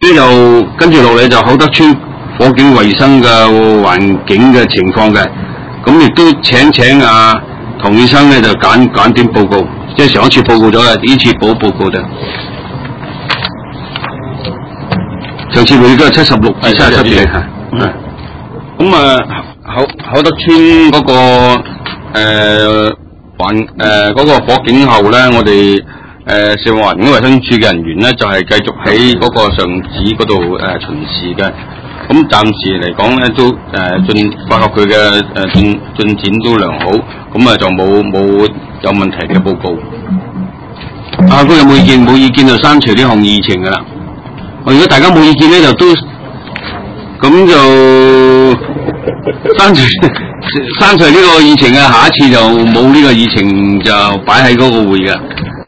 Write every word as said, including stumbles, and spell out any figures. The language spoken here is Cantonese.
呢就跟住落嚟就厚德村火警衛生嘅環境嘅情況嘅，咁亦都請請阿唐醫生咧就簡簡短報告，即係上一次報告咗啦，呢次補報告嘅。上次會都係七十六至三十七嘅，係。咁啊，厚厚德村嗰、那個誒環誒嗰個火警後咧，我哋誒社會環境衛生署嘅人員咧就係、是、繼續喺嗰個上址嗰度誒巡視嘅。咁暫時嚟講咧都誒進發覺佢嘅誒進進展都良好，咁啊就冇冇有問題嘅報告。啊，佢有冇意見？冇意見就刪除呢項議程噶啦。我如果大家冇意見咧，就都咁就刪除刪除呢個議程啊，下一次就冇呢個議程就擺喺嗰個會嘅。